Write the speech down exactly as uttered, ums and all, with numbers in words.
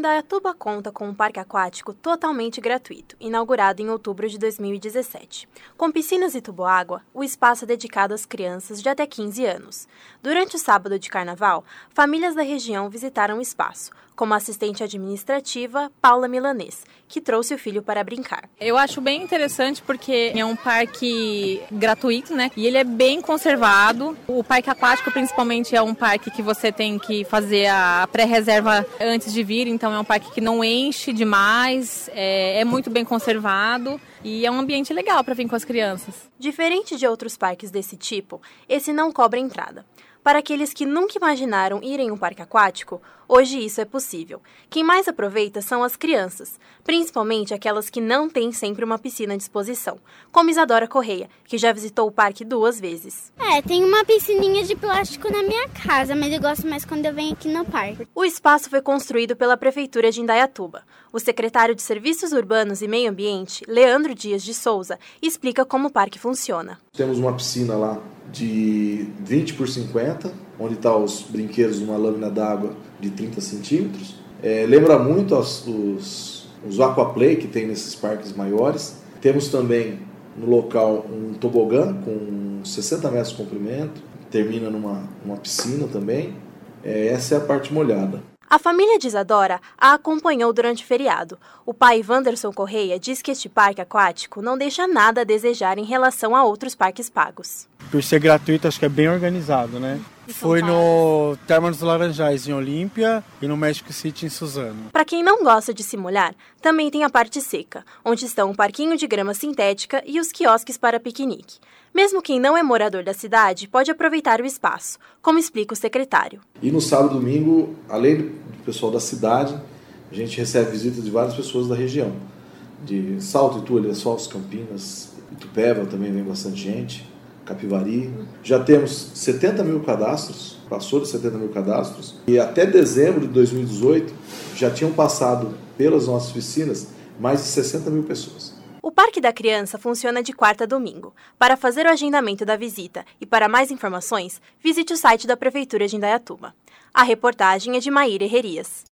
Indaiatuba conta com um parque aquático totalmente gratuito, inaugurado em outubro de dois mil e dezessete. Com piscinas e tubo-água, o espaço é dedicado às crianças de até quinze anos. Durante o sábado de carnaval, famílias da região visitaram o espaço, como a assistente administrativa Paula Milanês, que trouxe o filho para brincar. Eu acho bem interessante porque é um parque gratuito, né? E ele é bem conservado. O parque aquático, principalmente, é um parque que você tem que fazer a pré-reserva antes de vir, então é um parque que não enche demais, é, é muito bem conservado e é um ambiente legal para vir com as crianças. Diferente de outros parques desse tipo, esse não cobra entrada. Para aqueles que nunca imaginaram ir em um parque aquático, hoje isso é possível. Quem mais aproveita são as crianças, principalmente aquelas que não têm sempre uma piscina à disposição, como Isadora Correia, que já visitou o parque duas vezes. É, tem uma piscininha de plástico na minha casa, mas eu gosto mais quando eu venho aqui no parque. O espaço foi construído pela Prefeitura de Indaiatuba. O secretário de Serviços Urbanos e Meio Ambiente, Leandro Dias de Souza, explica como o parque funciona. Temos uma piscina lá de vinte por cinquenta, onde estão os brinquedos numa lâmina d'água de trinta centímetros. É, lembra muito os, os, os aquaplay que tem nesses parques maiores. Temos também no local um tobogã com sessenta metros de comprimento, termina numa, numa piscina também. É, essa é a parte molhada. A família de Isadora a acompanhou durante o feriado. O pai Wanderson Correia diz que este parque aquático não deixa nada a desejar em relação a outros parques pagos. Por ser gratuito, acho que é bem organizado, né? Foi no Termas dos Laranjais, em Olímpia, e no Magic City, em Suzano. Para quem não gosta de se molhar, também tem a parte seca, onde estão o parquinho de grama sintética e os quiosques para piquenique. Mesmo quem não é morador da cidade pode aproveitar o espaço, como explica o secretário. E no sábado e domingo, além do pessoal da cidade, a gente recebe visitas de várias pessoas da região. De Salto, Itu, Lençóis, Campinas, Itupeva também vem bastante gente, Capivari. Já temos setenta mil cadastros, passou de setenta mil cadastros, e até dezembro de dois mil e dezoito já tinham passado pelas nossas piscinas mais de sessenta mil pessoas. O Parque da Criança funciona de quarta a domingo. Para fazer o agendamento da visita e para mais informações, visite o site da Prefeitura de Indaiatuba. A reportagem é de Maíra Herrerias.